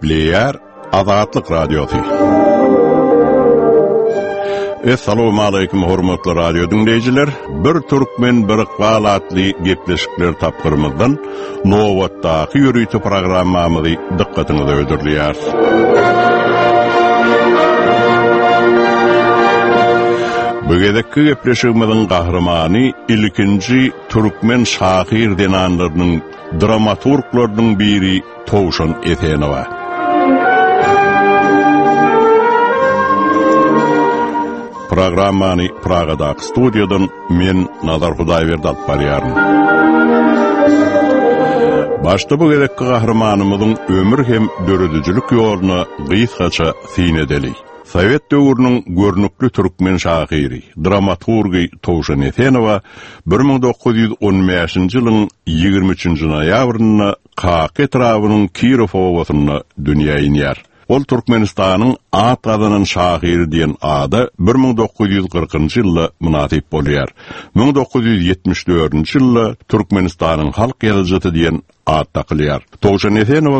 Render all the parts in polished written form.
Epleyar Azatlyk Radiosu. Assalamu alaykum hormatly radio dinleyijiler. Bir Türkmen bir Iqbal adly gepleşikler tapgyrymyzdan Nowatdaky ýürüýti programmamyzy dikkatiňize öldürýär. Bu gedekki gepleşigimiziň gahrymany ilkinji Türkmen şahyr denanlarynyň dramaturglarynyň biri Towşan Etenowa. Programmany Pragadaky studiýadan men Nazar Hudaýberdi alyp barýarym. Başda bu gedekki gahrymanymyzyň ömür hem döredüjilik ýoluny gysgaça syn edeli. Sovet döwrüniň görnükli türkmen şahyry, dramaturgy Towşan Etenowa 1915-nji ýylyň 23-nji noýabryny Kak etrawynyň Kirov owasyna dünýäge iner. Ol Türkmenistanyň at gazanan şahyry diýen ady 1940-njy ýylda munasip bolýar. 1974-nji ýylda Türkmenistanyň halk ýazyjy diýen ad takylýar. Towşan Etenowa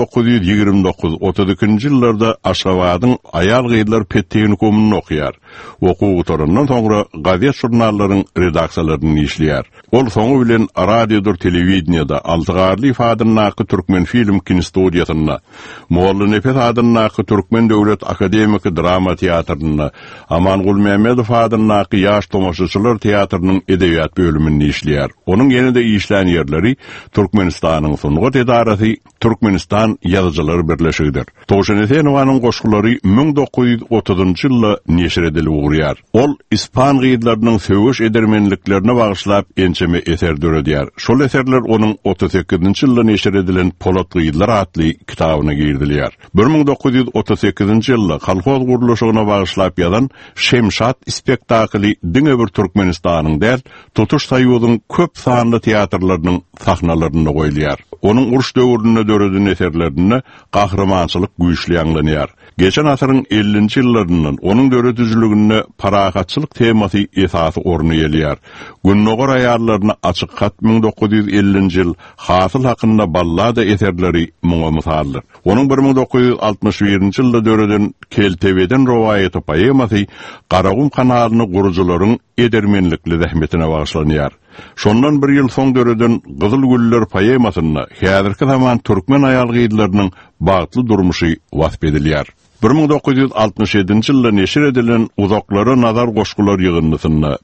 1929-32-nji ýyllarda Aşgabatyň aýal gyýdylar Pettekinikumyny okýar. Okuwtorundan soňra gazet jurnallaryň redaksiýalaryny işleýär. Ol soňu bilen radiodur, telewizionyada altygarly ifadanyň Türkmen film kinostudiyasynda, Molla Nefes adyny Türkmen Döwlet Akademik Drama Teatryny, Amangul Mehmedow adyny ýaş tomaşaçylar teatrynyň edebiýat bölümini işleýär. Onuň ýene-de işlän ýerleri Türkmenistanyň Sungat Edarasy, Türkmenistan Ýazyjylar Birleşigidir. Towşan Etenowanyň goşgulary 1930-njy ýylda neşir edilip urýar. Ol ispan gyýdylarynyň söwüş edermenliklerine bagyşlap ençeme eser döredýär. Şol eserler onuň 38-nji ýylda neşir edilen Polat gyýdylar adly kitabyna girdilýär. 1938-nji ýylda kolhoz guruluşyna bagyşlap ýazan Şemşat spektakly diňe bir Türkmenistanyň däl, tutuş Soýuzyň köp sanly teatrlarynyň sahnalaryna goýulýar. Onuň uruş döwründe döredýän eserlerini gahrymançylyk güýçli ýanglanýar. Geçen asyryň 50-nji ýyllarynyň onuň döredüjiligine paragatçylyk temasy esasy orny gelýär. Günnogor aýarlaryna açyk hat 1950-nji ýyl hasyl hakynda ballada eserleri muňa mysaldyr. Onuň 1961-nji ýylda döredýän Keltebeden rowayaty poemasy Garagum kanalyny gurujularyň edermenlikli zähmetine bagyşlanýar. Şondan bir ýyl soň döredýän Gyzyl güller poemasyna häzirki zaman türkmen aýal gyýdylarynyň bagtly durmuşy wasp edilýär. 1967-nji ýylda neşir edilen Uzaklara nazar goşgular ýygyndysyna,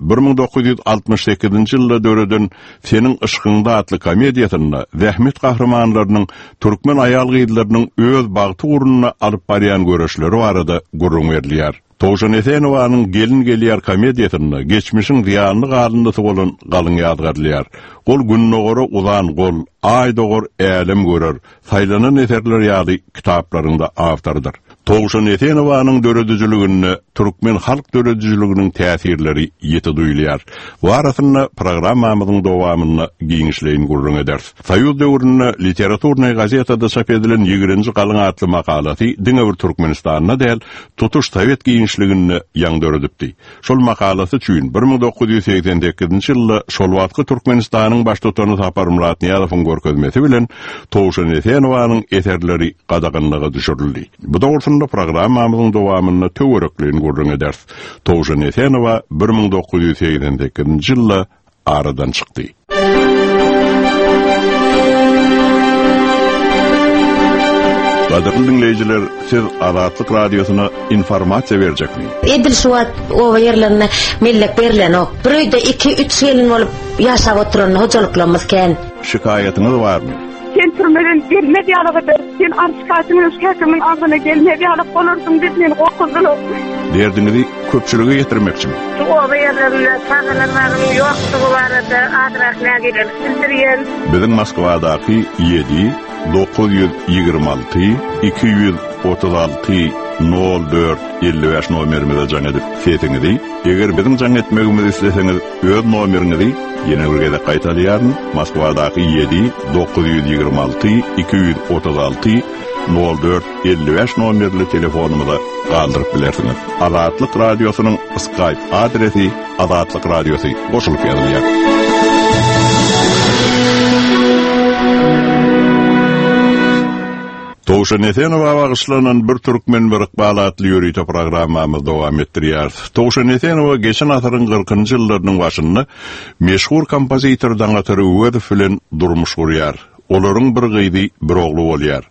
1968-nji ýylda döredýän Seniň ışkyňda adly komediýasyna zähmet gahrymanlarynyň türkmen aýal gyýdylarynyň öz bagty urunyna alyp barýan görüşleri barada gurrun berilýär. Towşan Etenowanyň Gelin gelýär komediýasyna geçmişiň ziýanly galyndysı bolan galyň ýadgarlýar. Ol günnogora uzan gol, aýdogor älim görer, saýlanan eserler ýaly kitaplaryňda awtordyr. Towşan Etenowanyň döredüjiligine türkmen halk döredüjiliginiň täsirleri ýeti duýulýar. Bu arasyna programmamyzyň dowamyny giňişleýin gurrun eder. Soýuz döwründe literaturny gazetada çap edilen 20-nji galyň adly makalasy diňe bir Türkmenistanyna däl tutuş Sovet giňişligini ýaňdöredipdi. Şol makalasy üçin 1988-nji ýylda şol wagtky Türkmenistanyň baş tutany Sapar Murat Niýazowyň görkezmesi bilen Towşan Etenowanyň eserleri gadagynlyga düşürildi. Bu dogrusynda programmamyzyň dowamyny töwerekleýin gurrun eder. Towşan Etenowa 1988-nji ýylda aradan çykdy. Gaderli dinleyijiler, siz Azatlyk Radiosyna informasiýa berjekmi? Edil şuat o yerlerine millek berilen o. Bir öýde 2-3 gelin bolup ýaşap oturan hojalyklymyz ken. Şikaýatyňyz barmy? Sen türmeden gelmedi ýalygydy. Sen arşkatynyň şäheriniň agyna gelmedi ýalyk bolarsyň diýip meni gorkuzdylar. Derdiňizi köpçüligi ýetirmekçimi? O yerlerine sagalanlarym ýokdugy barada adrak nägeden bildirýän. Biziň Moskwadaky 7 926 236 04 55 nomerimize jaň edip setiňizi, eger biziň jaň etmegimizi isleseňiz, öz nomeriňizi ýene bir gede gaýtalýaryn. Moskwadaky 7 926 236 04 55 nomerli telefonumyza galdyryp bilersiňiz. Azatlyk Radiosynyň Skype adresi Azatlyk Radiosu goşulyp ýazylýar. Toğuşan Esenova bağışlanan bir Türkmen bir ıqbalatlı yörüyte programmamız devam ettiriyar. Toğuşan Esenova geçen asırın 40-njy ýyllarynyň başynda meşhur kompozitor Daňatyry Öwedif bilen durmuş gurýar. Olaryň bir gyzy bir ogly bolýar.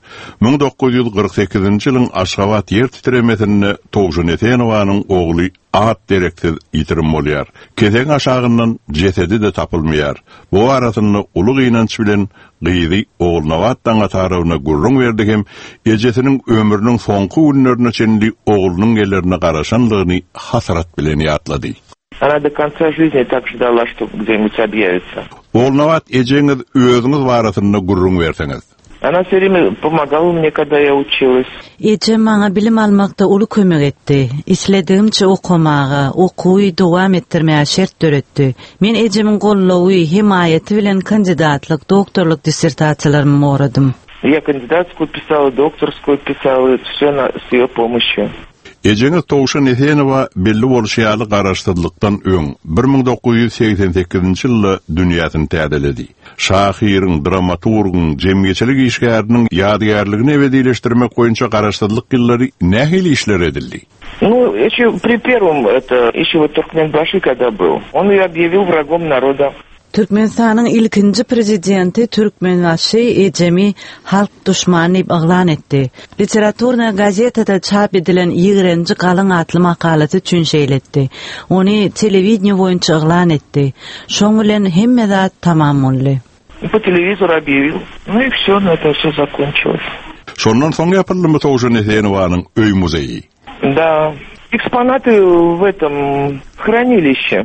1948-nji ýylyň Aşgabat ýer titremesinde Toğuşan Esenowanyň ogly at direksiz ýitirim bolýar. Keseň aşagyndan jesedi de tapylmaýar. Bu arasynda uly gynanç bilen gyzy Oğulnavat Daňataryna gurrun berdi hem ejesiniň ömrüniň soňky günlerine çenli oglunyň gellerine garaşanlygyny hasrat bilen ýatlady. Она до конца жизни так ждала, что где-нибудь объявится. Oğulnavat ejeňiz özüňiz barasynda gurrun berseňiz. Она все время помогала мне, когда я училась. Ejem maňa bilim almakda uly kömek etdi. Isledimçe okumaga, okuwy dowam etdirmäge şert döretdi. Men ejemiň gollawy, himayeti bilen kandidatlyk, doktorluk dissertasiýalarymy moradym. Я кандидатскую писала, докторскую писала, все с ее помощью. Ejeňiz Toğuşan Esenova belli bolşýaly garaşdyrlykdan öň 1988-nji ýylda dünýäni täzeledi. Şahyryň, dramaturgyň, jemgyçilik işgäriniň ýadygärligini ebedileşdirmek boýunça garaşdyrlyk ýyllary nähili işler edildi? Ну, еще при первом, еще вот Туркменбаши когда был, он её объявил врагом народа. Türkmenistanyň ilkinji prezidenti Türkmenbaşy ejemi halk düşmany eglan etdi. Literaturna gazetada çap edilen 20-nji galyň atly makalaty üçin şeýletdi. Ony telewiziýa boýunça eglan etdi. Şoň bilen hemme zat tamam boldy. По телевизору объявил. Ну и всё, на это всё закончилось. Şondan soň ýapyldymy Toğuşan Esenowanyň öý muzeyi? Да, экспонаты в этом хранилище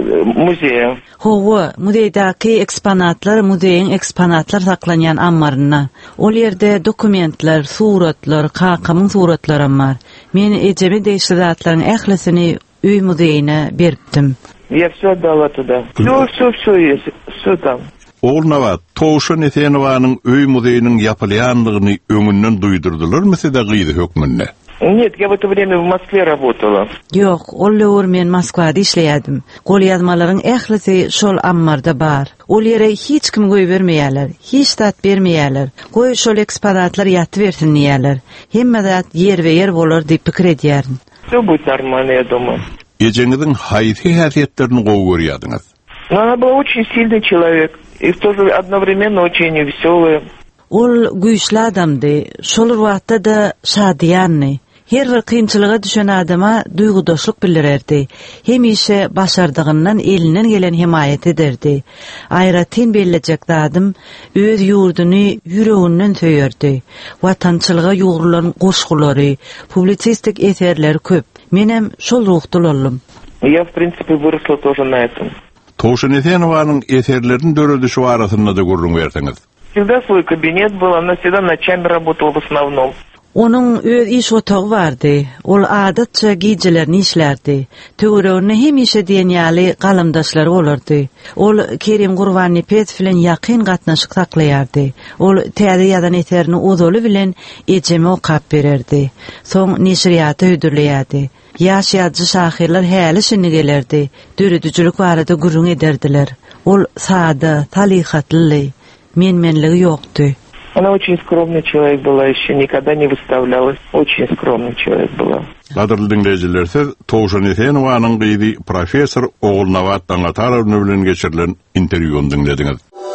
музея. Howa, muzeýdäki eksponatlar muzeýiň eksponatlar saklanýan ambaryna. Ol ýerde dokumentler, suratlar, kakymyň suratlary bar. Men ejemi deýişli zatlaryň ählisini öý muzeýine beripdim. Я всё отдала туда. Всё есть, всё там. Oğulnavat, Toğuşan Esenowanyň öý muzeýiniň ýapylýanlygyny öňünden duýdurdylarmy size gyzy hökmünde? Нет, я в это время в Москве работала. Yok, ol men Moskvada işleýärdim. Golýazmalaryň ählisi şol ammarda bar. Ol ýere hiç kim goý bermeýärler, hiç tat bermeýärler. Goý şol eksponatlar ýatyp bersin diýärler. Hemme zat yer we yer bolar diýip pikir edýärin. Всё будет нормально, я думаю. Ejeňiziň haýsy häsiýetlerini gowy görýärdiňiz? Но она была очень сильный человек и в то же одновременно очень весёлый. Ol güýçli adamdy, şol wagtda da şadyanly. Her bir kynçylyga düşen adama duýgudaşlyk bildirerdi. Hemişe başardygyndan elinden gelen himayet ederdi. Aýratyn bellecek adam öz ýurduny ýüreginden söýerdi. Watançylyga ýugurulan goşgulary, publisistik eserler köp. Menem şol ruhda boldum. Я, в принципе, выросла тоже на этом. Toğuşan Esenowanyň eserlerini döredişi barasynda da gurrun berseňiz. Всегда свой кабинет был, она всегда ночами работала в основном. Onun öz iş otağı vardı. Ol adatça gijelerini işlerdi. Töweregine hemişe diýenýäli galamdaşlary bolardy. Ol Kerim Gurbany Pet bilen ýakyn gatnaşyk saklaýardy. Ol täze ýazan eserini ozoly bilen ejeme okap bererdi. Soň neşriýata ödürleýärdi. Ýaş ýazgy şahyrlar häli şini gelerdi. Döredüjülük barada gurrun ederdiler. Ol sada, talihatly, menmenligi ýokdy. Она очень скромный человек была, еще никогда не выставлялась. Очень скромный человек была. Gaderly dinleýijiler, siz Toğuşan Esenowanyň gyzy professor Oğulnavat Daňataryny bilen geçirilen interwýuny dinlediňiz.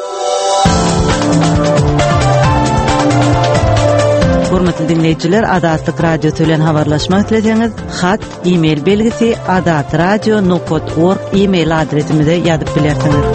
Hormatly dinleýijiler, Adatlyk radio bilen habarlaşmak dileýäňiz, hat, e-mail belgisi adatradio.org e-mail adresimize ýazyp bilersiňiz.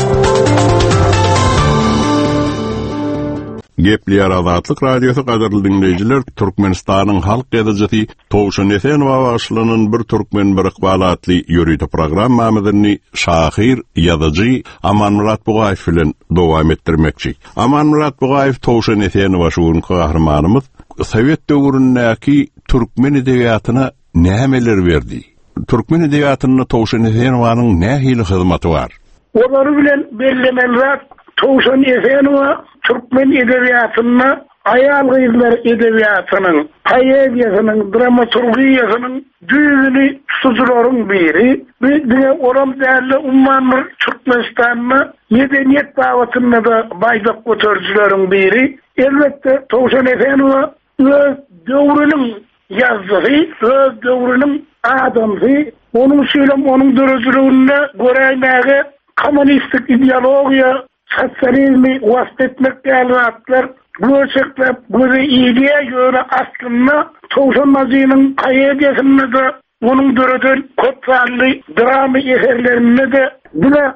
Gepliyar Adatlyk radiosu gaderly dinleýijiler, Türkmenistanyň halk ýazgysy Toğuşan Esenowa başlanan bir türkmen bir ıqbalatly ýörüýte programmamyzyny şahyr, ýazyjy Amanmurat Bugaýew bilen dowam etdirmekçi. Amanmurat Bugaýew Toğuşan Esenowa şuň kahramanymyz Sowet döwründäki türkmen edebiýatyna nämeler berdi? Türkmen edebiýatyna Toğuşan Esenowanyň nähili hyzmaty bar? Olary bilen bellemenrak Toğuşan Esenowa Türkmen edebiýatyna aýal gyzlar edebiýatynyň, poeziýasynyň, dramaturgiýasynyň düýbüni tutujularyň biri. Bizde oram däli ummanly Türkmenistanyň medeniýet dawatyna da baýdap götürjüleriň biri. Elbetde Toğuşan Esenowa öz döwrünün yazdığı, öz döwrünün adamı, onun söylem, onun dörözülüğünde göreylere komünistik ideologiya, sosyalizmi vasfetmek değerli göçeklep, göze iyiliğe göre aslında Towşan Mazynyň kayediyasında da onun dörödün köpsallı drama eserlerinde de bile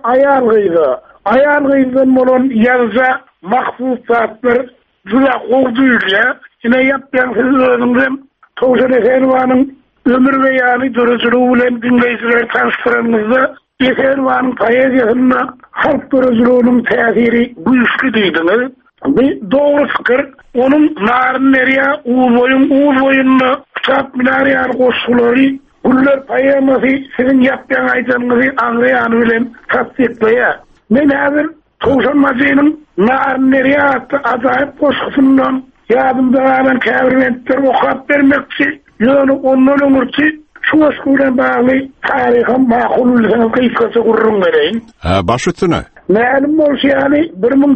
ayal gıydı bolon yazza mahsusatlar juda gowduyla ine yapyan siz özüňizem Towşan Esenowanyň ömür ve yani dörözülüğü bilen dinleyiciler tanıştırmamızda Esenowanyň poeziyasında halk dörözülüğünün täsiri güýçli diýdiňiz. Bir doğru fikir, onun narın nereye, uğuz boyunlu, kitap minariyar koşulları, güller payaması, sizin yapyan aytanınızı anlayan bilen tasdiklaya. Men hazır Towşan Mazynyň narın nereye attı acayip koşusundan yadımda alan käbirmentler okap vermekçi, yönü ondan ömürçi, şu koşuyla bağlı tarihim makulülüsünü kıyıkası kurrun vereyin. Baş üstüne. Ma'lum bolsa yani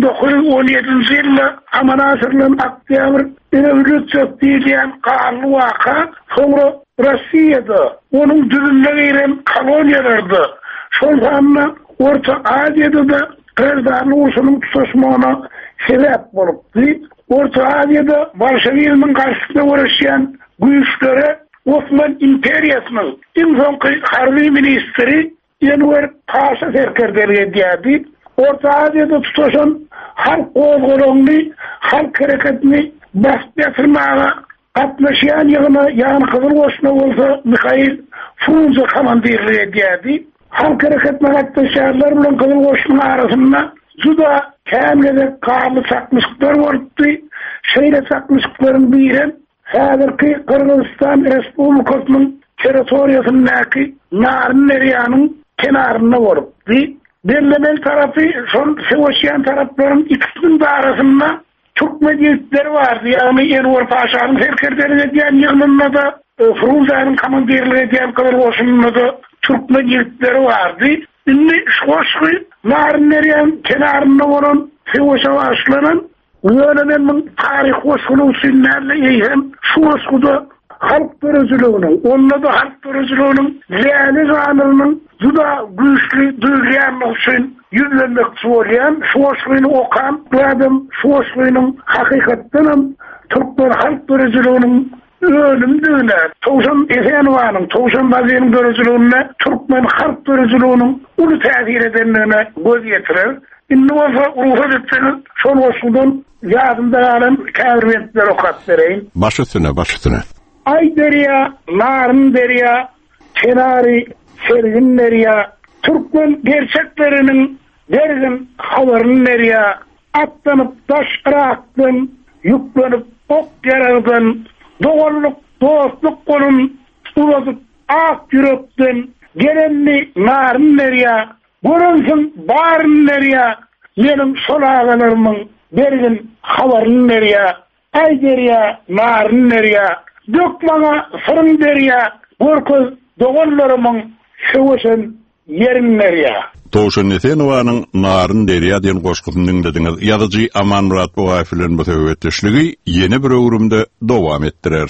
1917-nji ýylda Aman Asyrlyň Aktýabr ýene diýen kanly waka soňra Rossiýada onuň düzünde giren koloniýalarda şol zamanda Orta Aziýada da Kırgızstan uruşunyň tutuşmagyna sebäp bolupdy. Orta Aziýada Bolşewizmiň garşysynda uğraşýan güýçlere Osman imperiýasynyň iň soňky harby ministri Enver Paşa serkerderliğe diýdi. Orta Aziýada tutuşan halk ozguluny, halk hareketini bastırmaga gatnaşýan ýygyna, ýani Kızıl Goşuna bolsa Mikhail Frunze komandirliğe diýdi. Halk hareketine gatnaşýanlar bilen Kızıl Goşunyň arasynda juda kämlede karly çakmyşlyklar bolupdy. Şeýle çakmyşlyklaryň biri häzirki Kırgızstan Respublikasynyň territoriýasyndaky Naryn Deryanyň kenarynda bolupdy. Bellemel tarafı, Sevoşyan tarafların ikisinin de arasında çok medyatları vardı. Yani Enver Paşa'nın serkerleri diyen yığınında da Frunze'nin komandirliği diyen kadar olsununda da Türk medyatları vardı. Şimdi Şoşku, Narın Deryan kenarında olan Sevoş'a başlanan yönetimin tarih Şoşku'nun sünnerle eğen Şoşku'da halk dörözülüğünün, onunla da halk dörözülüğünün leğeni zanının juda güýçli duyguyanlyk üçin yüzlenmekçi bolýan, Şoşkuny okan adam Şoşkunyň hakykatdan Türkler halk dörözülüğünün önümdüne, Towşan Esenowanyň, Towşan Mazynyň dörözülüğüne, Türkmen halk dörözülüğünün uly täsir edenligine göz ýetirer. Indi bolsa ruha etdiňiz, şol bolsundan ýadymda galan käbirmentler okap bereýin. Baş üstüne. Ay derya, narın derya, kenari, sergin derya, Türkmen gerçeklerinin dergin havarın derya, atlanıp taş kıraktın, yüklenip ok yarağdın, doğalluk, dostluk konun, uladıp ak yürektin, gelenli narın derya, görünsün barın derya, benim sol ağalarımın dergin havarın derya, ay derya, narın derya, dökmağa sırın derya, gorkuz doğullarımın şöwüşün yerin derya. Towşan Esenowanyň Naryn Derya diýen goşgusyny dinlediňiz. Ýazyjy Aman Murat Bogaýew bilen bu höwetdeşligi ýeni bir öwrümde dowam etdirer.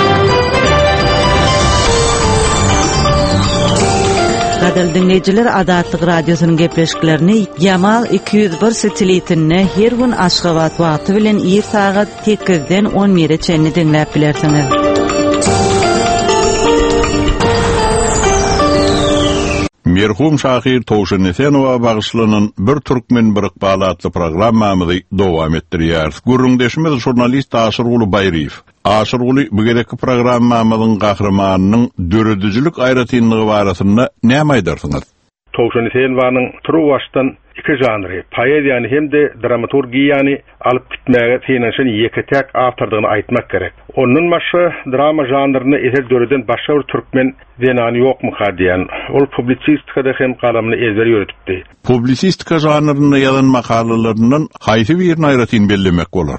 Gadal dinleyijiler, Adatlyk radiosynyň gepleşiklerini Yamal 201 satelitine her gün Aşgabat wagty bilen 2 saat 8-den 11-e çenli dinläp bilersiňiz. Merhum şahyr Towşan Esenowa bagyşlanan bir türkmen bir ykbaly atly programmamyzy dowam etdirýär. Gurrundeşimiz jurnalist Aşyr Uly Baýryýew. Aşyr Uly bu gereki programmamyzyň gahrymanynyň döredijilik aýratynlygy barasynda näme aýdarsyňyz? Towşan Esenowanyň türwaşdan iki janry, poeziýany hemde dramaturgiýany alyp gitmäge teňşen ýeketek awtordygyny aýtmak gerek. Onun başy drama janryny eser döreden başga bir türkmen zenany ýokmy diýen. Ol publisistikada hem galamyny ezber ýöretipdi. Publisistika janryny ýazan makallalaryndan haýsy birini aýratyn bellemek bolar?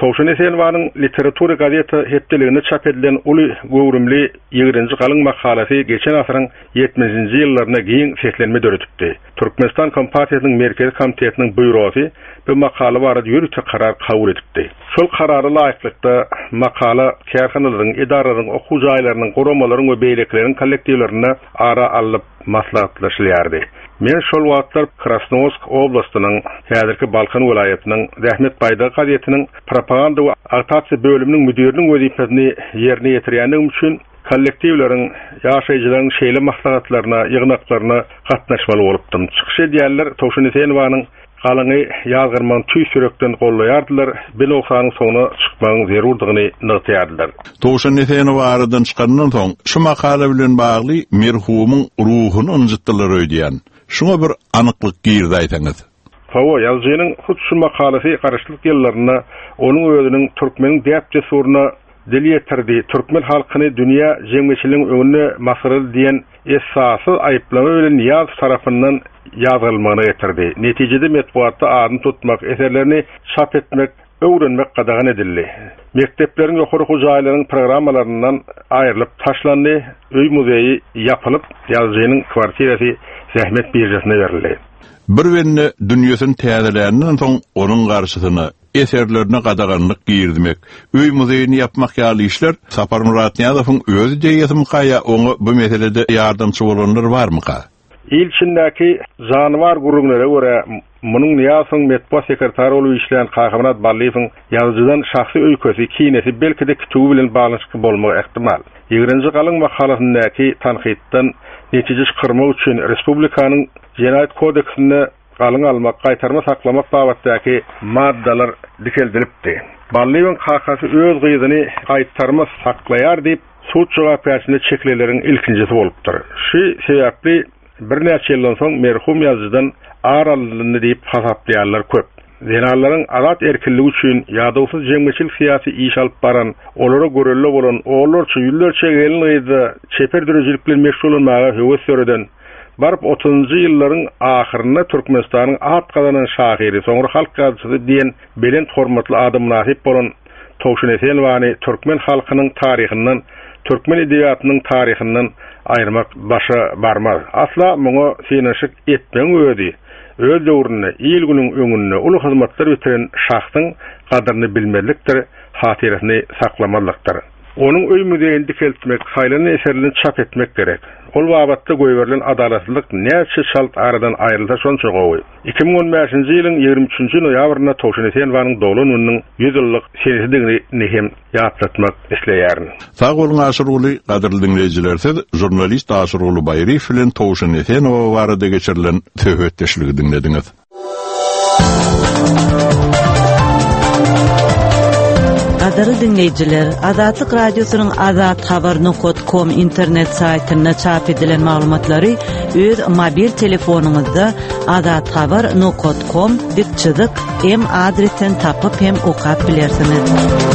Towşan Esenwanyň literatura gazeta hepdeliginde çap edilen uly gowrumly 20-nji galyň makalasy geçen asyryň 70-nji ýyllaryna giň seslenme döretipdi. Türkmenistan Kompatiýasynyň merkezi komitetiniň buýrusy bu makala barada ýürütme karar kabul etipdi. Şol karary laýyklykda makala kärhanalaryň, edaralaryň, okuw jaýlarynyň, goramalaryň we beýlekleriň kollektiwlerini ara alyp maslahatlaşylýardy. Men şol wagtlar Krasnoyarsk oblastynyň häzirki Balkan welaýatynyň Rahmet Baýda gazetiniň propaganda we agitatsiýa bölüminiň müdiriniň wezipasini ýerine ýetirýändigim üçin kollektiwleriň, ýaşaýjylaryň şeýle maslahatlaryna, ýygnaklaryna gatnaşmaly bolupdym. Çykyş edýärler Towşan Esenwanyň galyny ýazgyrman tüý sürekden gollaýardylar, bir oxanyň soňuna çykmagyň zerurdygyny nygtýardylar. Towşan Esenwarydan çykandan soň şu makala bilen bagly merhumyň ruhuny ynjytdylar öýdýän. Şuna bir anyklyk girdi aýtaňyz. Hawa ýazgynyň şu makalasy garaşlyk ýyllaryna onuň özüniň türkmeniň diýip soruna dil ýetirdi. Türkmen halkyny dünýä jemgyçiligiň öňüne masyrly diýen esasy aýyplama bilen ýaz tarapyndan ýazylmagyna ýetirdi. Netijede metbuatda adyny tutmak, eserlerini çap etmek, öwrenmek gadagan edildi. Mektepleriň ýokary jaýlarynyň programmalaryndan aýrylyp taşlandy, öý muzeyi ýapylyp ýazgynyň kwartirasy zähmet birjasine berildi. Bir wenne dünýäsini täzelänenden soň onuň garşysyna eserlerine gadaganlyk girdimek, öý muzeýini ýapmak ýaly işler Sapar Murat Niýazowyň özü diýýäsem gaýa oňa bu meselede ýardamçy bolanlar barmy ka? İlçindäki janwar gurulmalara görä munyň Niýazowyň metbuat sekretary bolup işleýän Kahramanat Balliýewiň ýazgydan şahsy öýkösi, kinesi belki-de kituby bilen baglanşyk bolmagy ähtimal. 20-nji galyň makalasyndaky tanqidden netije çykyrmak üçin Respublikanyň Jenaýat kodeksine galyň almak, gaýtarma saklamak babatdaky maddalar dikeldilipdi. Balliýewiň hakasy öz gyzyny gaýtarma saklaýar diýip suç jogapçylygyny çekleleriniň ilkinjisi bolupdyr. Şu sebäpli bir näçe ýyldan soň merhum ýazgydan aralyny diýip hasaplaýarlar köp. Zenallaryň azat erkinligi üçin ýadawsyz jemgyçilik syýasy iş alyp baran, olara görelle bolan, oğullarça ýyllarça gelin gyzy çeper dörejilik bilen meşgul bolmagy höwes göreden barıp 30-njy ýyllaryň ahyryna Türkmenistanyň at gadanan şahyry, soňra halk gazetçisi diýen belent hormatly adam nasip bolan Towşan Esenwany türkmen halkynyň taryhyndan, türkmen edebiýatynyň taryhyndan aýyrmak başa barmaz. Asla muňa synanyşyk etmeň öýdi. Öz döwrüne, il günüň öňünde uly hyzmatlar bitiren şahsyň gadaryny bilmelikdir, hatyrasyny saklamalykdyr. Onuň öý muzeýini dikeltmek, haýlany eserlerini çap etmek gerek. Ol babatda goýberilen adalatlyk näçe şalt aradan aýrylsa şonça gowy. 2015-nji ýylyň 23-nji noýabryna Towşan Esenwanyň dowlanynyň 100 ýyllyk serisidigini hem ýatlatmak isleýärin. Sag bolun aşyryly gadyrly dinleýijiler, jurnalist Aşyryly Baýryf bilen Towşan Esenwa barada geçirilen söhbetdeşligi dinlediňiz. Qadarly dinleýijiler, Azatlyk radiosynyň azathabar.com internet saýtyna çap edilen maglumatlary öz mobil telefonuňyzda azathabar.com diýip çyzyk hem adresinden tapyp hem okap bilersiňiz.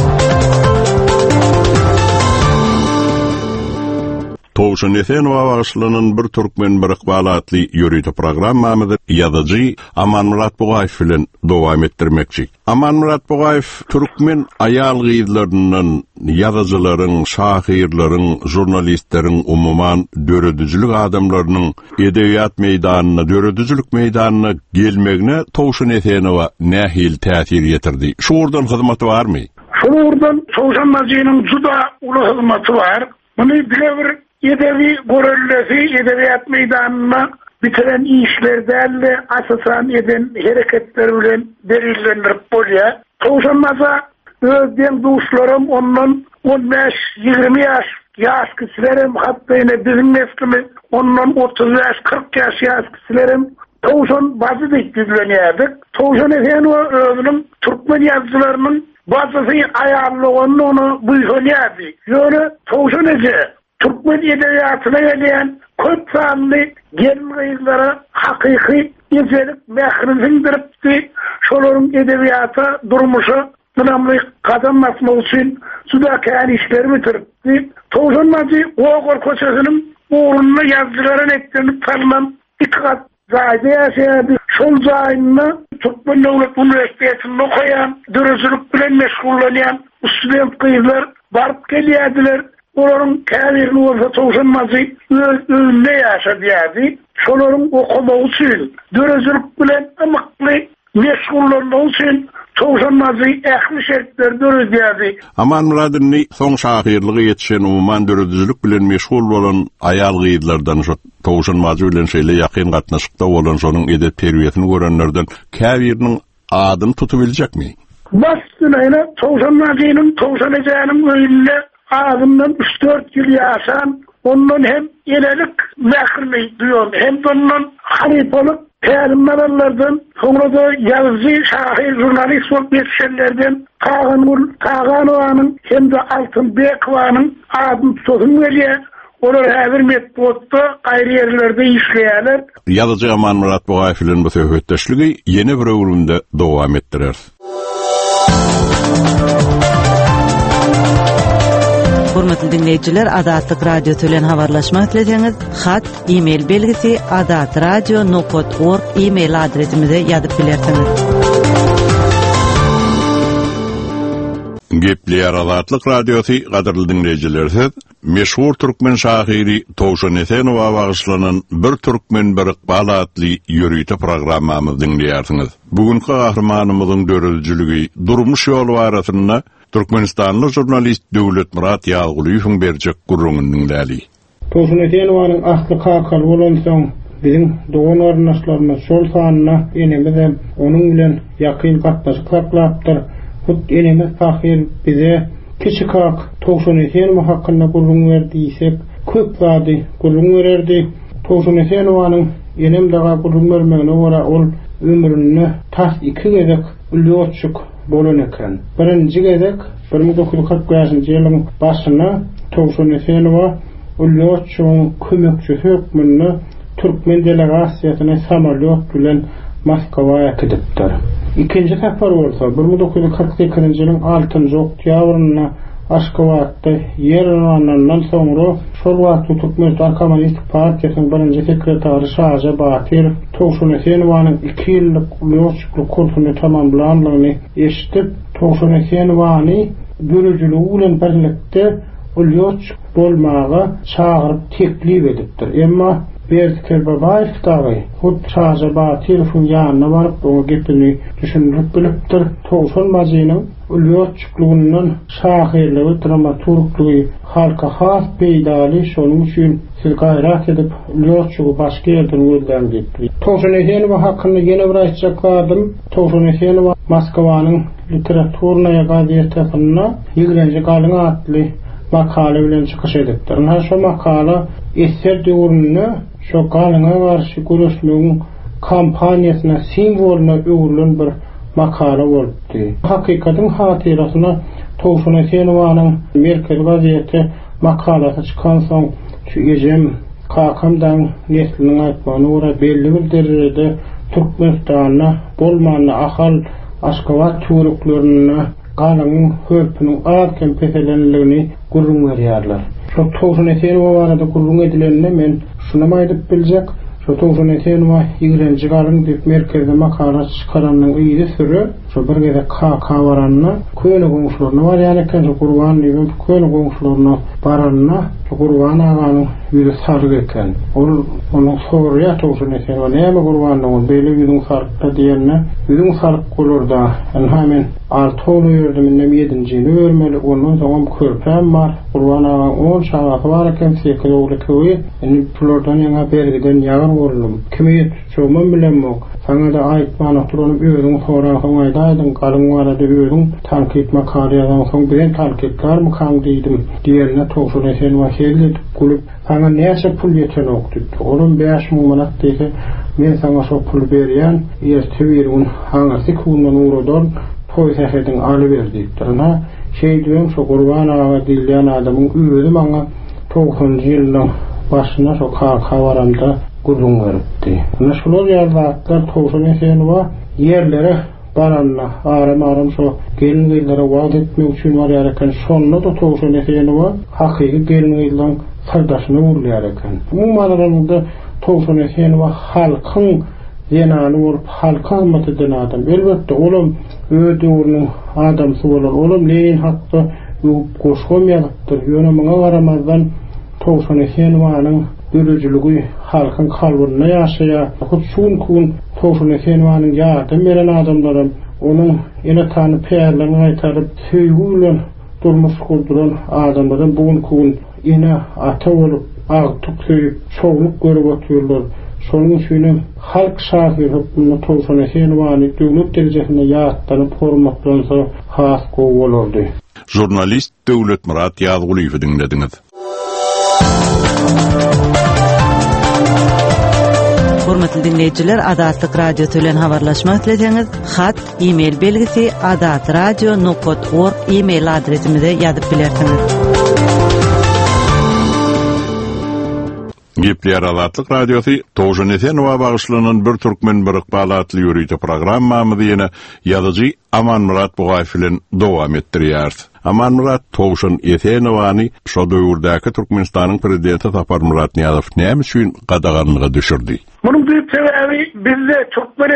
Towşan Esenwa bagyşlanan bir türkmen bir ykbalatly ýörüýte programmamyzy ýazyjy Aman Murat Bogaýew bilen dowam etdirmekçi. Aman Murat Bogaýew türkmen aýal gyzlarynyň, ýazyjylaryň, şahyrlaryň, jurnalistleriň, umumyň döredüjilik adamlarynyň edebiýat meýdanyna, döredüjilik meýdanyna gelmegine Towşan Esenwa nähil täsir ýetirdi. Şu urdan hyzmaty barmy? Şu urdan Towşan Mazynyň juda uly hyzmaty bar. Muny birebir edebi görellesi, edebiyat meýdanyna bitiren işlerde asasan eden hareketler bilen belirlenip bolýar. Towşan Maza özden duşlarym ondan 15-20 ýaş kişilerim, hatda ene bizim neslimiz ondan 30 ýaş, 40 ýaş kişilerim Towşan Maza diýip bilinýärdi. Towşan Esenwa özüniň türkmen ýazgylarynyň bazısy aýarlygyny onu buýsanýardy. Ýöne Towşan Esenwa türkmen edebiýatyna gelen köp sanly gelin gyzlara hakyky ýetirip mährini sindiripdi. Şolaryň edebiýata durmuşy dynamly kazanmasmak üçin juda kän işler bitiripdi. Towşan Mazy Oğur köçesiniň uğruna ýazgylaryň eklenip tanınan iki kat zaýda ýaşaýardy. şol zaýyna Türkmen Döwlet Üniversitesi'nde okuyan, dürüstlük bilen meşgullanayan student kızlar barıp gelýärdiler. Olaryň käbirini bolsa towşanmazy özünde ýaşadýardy. Şolaryň okumagy üçin, dürüstlük bilen amykly meşgullanagy üçin towşanmazy ähli şertler dörüdýärdi. Aman Murad'ni soň şahyrlygy ýetişen umman dörüdüzlük bilen meşgul bolan aýal gyýdlardan şu towşanmazy bilen şeýle ýakyn gatnaşykda bolan şonuň edep terbiýetini görenlerden käbiriniň adyny tutubiljekmi? Bastyna towşanmazynyň towşanajagynyň öýünde adımdan 3-4 ýyl ýaşan, ondan hem ýenelik mähirli duýan, hem ondan halipalyk tälimlerden, sonra da ýazyjy, şahyr, jurnalist bolup ýetişenlerden Kaganowanyň hem de Altynbekowanyň adyny tutup gelýär. Olar häzir metbotda gaýry ýerlerde işleýärler. Ýazyjy Aman Murat Bogaýew bilen bu söhbetdeşligi ýene bir öwrümde dowam etdirer. Hormatly dinleýijiler, Adatlyk radio tölen habarlaşmak dileýäňiz, hat, e-mail belgisi adatradio.org e-mail adresimize ýazyp bilersiňiz. Gepleýär Adatlyk radiosy gaderly dinleýijiler, meşhur türkmen şahyry Towşan Esenowa bagyşlanan bir türkmen bir Iqbal adly ýörüýte programmamy dinleýärsiňiz. Bugünkü gahrymanymyzyň dörüldüligi durmuş ýolu barasynda Türkmenistanly jurnalist Döwlet Murat Ýalgulyýewiň berjek gurrungynyň däli. Towşan Esenowanyň asly kakal bolan soň bizim doğan arnaşlarymyz şol sanyna enemiz hem onuň bilen ýakyn gatnaşyk saklapdyr. Hut enemiz Tahir bize kiçikak Towşan Esenow hakynda gurrun berdiýsek, köp zady gurrun bererdi. Towşan Esenowanyň enem daga gurrun bermegine görä ol ömrüni tas 2 gezek ulýotçuk bolan eken. Birinji gezek 1940-njy ýylyň başyna Towşan Esenow ulýotçuň kömekçisi hökmünde Türkmen delegasiýasyna samolyot bilen Moskwaýa gidipdir. İkinji sefar bolsa 1948-njy ýylyň 6-njy oktýabryna Aşgabatda ýerlenenden soňra şol wagtda Türkmenistan Kommunistik Partiýasynyň birinji sekretary Şaja Batyr Towşan Esenowanyň 2 ýyllyk ulýotçuluk kursuny tamamlandygyny eşitip, Towşan Esenowany görüjüligi bilen birlikde ulýotçuk bolmaga çagyryp teklip edipdir. Emma Berker Babaýew dagy hut Şaja Batyrowyň ýanyna baryp o gepini düşündirip bilipdir. Towşan mazynyň ulýotçuklugynyň şahyrlygy, dramaturglygy halka has peýdali, şonuň üçin siz gaýrat edip ulýotçugy başga ýerden öldürýärdi. Towşan Esenow hakynda ýene bir aýtjaklarym. Towşan Esenow Moskwanyň literaturnaýa gazetesinde 20-nji galyň adly makale bilen çykyş edipdir. Şu makala eser döwründe şu galyňa garşy görüşmegiň kampaniýasyna simwoluna öwrilen bir makala bolupdy. Hakykatyň hatyrasyna Towşan Esenowanyň Merkel gazeti makalasy çykan soň şu ejem kakamdan nesliniň aýtmagyna görä belli bir derejede Türkmenistanyna bolmany ahal Aşgabat türklerini galyň höpüniň arkan peselenligini gurrun berýärler. Şu Towşan Esenow barada gurrun edilenine men şuna aýdyp biljek. Şu Towşan Esenow 20-nji galyň diýip merkezde makala çykaranyň ýyly sürü şu bir gede KK baranna köýle goňşularyna barýar eken, şu Gurban diýip köýle goňşularyna baranna şu Gurban aganyň ýüri sarık eken. Onuň soruya Towşan Esenow näme Gurbanyň beýle ýüriň sarykda diýenne ýüriň saryk bolarda hemen 6 ýyl ýerdim, 7-nji ýyly örmeli, ondan soň körpem bar. Gurban agaň 10 şahaty bar eken, 8 ogly köýi. Eni plordan ýa bergiden ýagyr boldum. Kime ýetişmem bilenmek. Saňa da aýtmany turunyp özüň soragyň aýdaýdyň, galyň barada özüň tankit makale ýazan soň bilen tankitler mi kan diýdim. Diýerine Towşan Esenow şeýle gülüp, "Saňa näçe pul ýetenok?" diýdi. "Onuň 5.000 manat" diýdi. "Men saňa şo pul berýän, ýerti berýän, haňysy kundan urudan toý sähedin aly berdi." Ana şeý diýem, şu Gurban aga diýilýän adamyň özü maňa 90-njy ýylyň başyna şo kawaramda gurrun beripdi. Ana şolor ýazatlar Towşan Esenow ýerlere baranna aram şo gelin gyýllara wagt etmek üçin barýar eken, şonda da Towşan Esenow hakyky gelin gyýlaryň sardaşyny urulýar eken. Bu manada Towşan Esenow halkyň ýene olup halka hymmaty eden adam. Elbetde olam öz döwrüniň adamsy bolar. Olam leýin hatda goşgamaýapdyr. Ýöne maňa garamazdan Towşan Esenwanyň dörejiligi halkyň kalbyna ýaşaýar. Hutsun kun Towşan Esenwanyň ýardam beren adamlaram onuň ene tany peýerlerini aýtaryp söýgü bilen durmuş kurduran adamlaram bugun kun ene ata bolup agtyk söýüp çoğluk görüp oturýarlar. Şonuň üçin halk şahyr hukmuna Towşan Esenwany döwlet derejesinde ýatlanyp hormatlansa has gowy bolardy. Jurnalist Döwlet Murat Ýazguliýew dinlediňiz. Hormatly dinleyijiler, Adatlyk radio bilen habarlaşmak dileýäňiz, hat, e-mail belgisi adatradio.org e-mail adresimize ýazyp bilersiňiz. Gepler Adatlyk radiosu Towşan Esenwa bagyşlanan bir türkmen bir ykbalatly ýürüýte programmamy ýene ýazyjy Aman Murat Bugaýew bilen dowam etdirýär. Aman Murat Towşan Esenwany şo döwürdäki Türkmenistanyň prezidenti Sapar Murat Niýazow näme üçin gadaganlyga düşürdi? Bunun büyük sebebi bizde Türkmen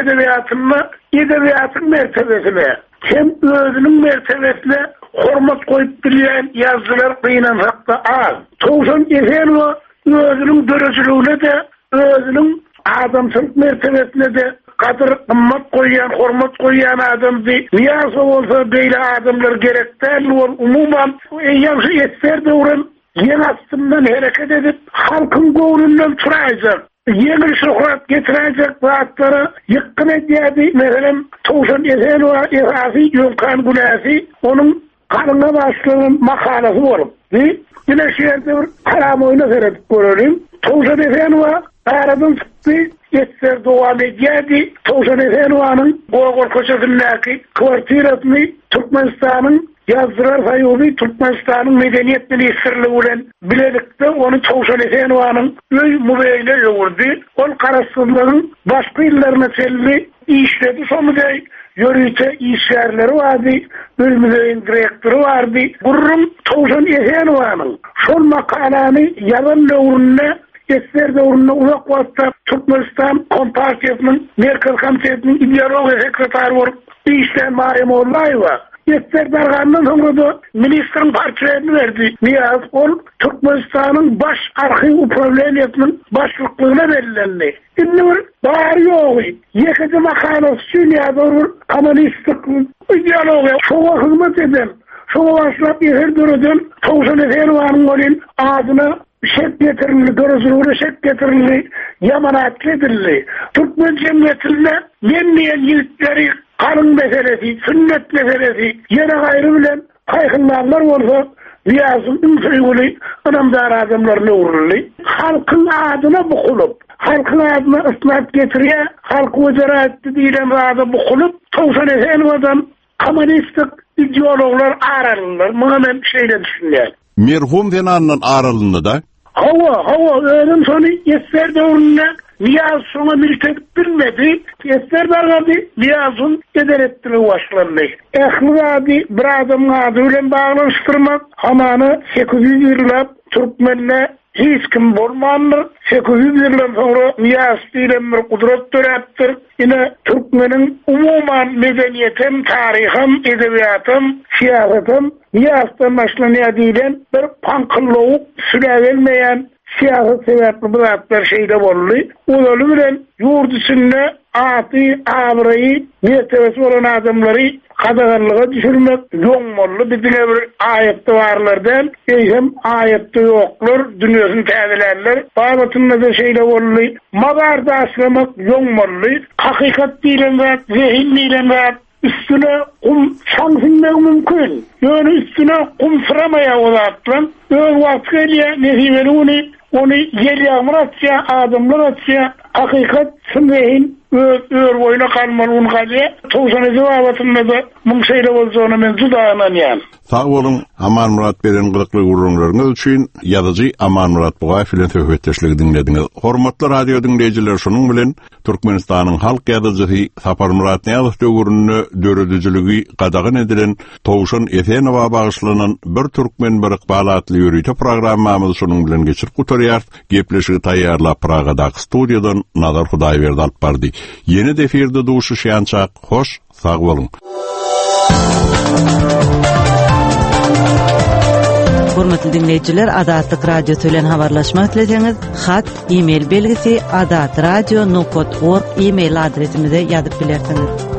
edebiyatın mertebesine, hem özünün mertebesine hormat koyup bilýän ýazgylar kıyınan hakda az. Towşan Esenwa özünün dörejiliğine de, özünün adamçılık mertebesine de kadir kımmat koyyan, hormat koyyan adamdy. Niýazow bolsa beýle adamlar gerekden bol. Umuman ýaşy etser döwrün ýen astyndan hereket edip halkyň göwnünden turajak. Yeni şöhret getirecek zatları yıkkın ediydi. Mesela Towşan Esenwa esası Yonkan Gülesi onun kanına başlayan makalası olup. Yine şehirde bir karam oyunu seyredip görelim. Towşan Esenwa aradan çıktı. Etser devam ediydi. Towşan Esenwa'nın Gogol köşesindeki kvartirasını Türkmenistan'ın yazdırar sayıbı Türkmenistan'ın medeniyetini sırlı ulen biledikte onu Towşan Esenwanyň öý mübeýle ýogurdy. Ol karasızlığın başka illerine selli işledi. Somuday yörüýte işlerleri vardı. Bölümüzeyin direktörü vardı. Gurrum Towşan Esenwanyň şol makalany ýazan döwründe esler döwründe uzak wagtda Türkmenistan Kompartiýasynyň Merkez Komitetiniň ideologiýa sekretary bolup işleýän Maryam Ollaýewa Yetser dargandan sonra da ministrin partilerini verdi. Niýazow ol Türkmenistanyň baş arxiv upravleniýasynyň başlyklygına bellendi. Indi bir bar ýok. Ýekide makalas üçin ýa-da kommunistik ideologiýa şowa hyzmat eden, şowa başlap ýerden Towşan Esenwanyň bolyn adyna şek getirildi, görüzlüğüne şek getirildi, yamanat getirildi. Türkmen cemiyetinde yenmeyen yiğitleri kanun meselesi, sünnet meselesi, yine gayrı bilen kaykınlarlar olsa Niýazow ünsüýgüli anamdar adamlaryna uruldy. Halkyň adyna bukulup, halkyň adyna ıslat getirýär, halky wejaratdy diýilen zada bukulup, Towşan Esenwadan kommunistik ideologlar aralynlar. Muňa men şeýle düşünýär. Merhum Venan'ın aralığında da? Hava, öğren sonu Yesser dövründe Niýazow şoňa milket bilmedi. Yesser bargady, Niýazow'un ederetdiri başlandy. Ähli bir adamyň ady bilen baglanşdyrmak, hamany 800 ýyllap Türkmenle hiç kim bolmandyr. 800 ýyldan soňra Niýazow diýilen bir kudret töräpdir. Ine Türkmeniň umuman medeniýetem, taryhym, edebiyatym, siýasatym Niýazowdan başlanýar diýilen bir pankyllyk sürägelmeýän siyasi sebepli bu zatlar şeyde bolly. Olu bilen ýurt içinde aty, abrayı, mertebesi bolan adamlary kadaganlyga düşürmek ýoňmolly. Bizde bir aýatda barlardan, hem aýatda ýoklar, dünýäsini täzelerler. Baýatynda da şeyde bolly. Magarda aslamak ýoňmolly. Hakykat diýilen zat, zehin diýilen zat üstüne şansynmak mümkin. Ýöne üstüne sıramaya o zatlar. Öň wagt gelýär, nesibeli onu yer ýağmur atsa, adamlar atsa, hakykat sünnehin öör boyuna kalmaly onu galýar. Towşan Esenwanyň da muň şeýle bolsaňa men judaýanýan. Sağ bolun, Aman Murat beren gylykly gurulmalarynız üçin ýazyjy Aman Murat Bugaýew bilen söhbetdeşligi dinlediňiz. Hormatly radio dinleýijiler, şonuň bilen Türkmenistanyň halk ýazyjy Sapar Murat Niýazow döwründe döredijiligi gadagan edilen Towşan Esenwa bagyşlanan bir türkmen bir ykbalatly ýürüýte programmamyzy şonuň bilen geçirip gutarýar. Gepleşigi taýýarlap Pragadaky studiýadan Nazar Hudaýberdi alyp bardy. Yeni defirde duşuşyançak, hoş, sağ olun. Hormatly dinleyijiler, Adatlyk radio tölen habarlaşmak dileseňiz, hat, e-mail belgisi adatradio.org e-mail adresimize ýazyp bilersiňiz.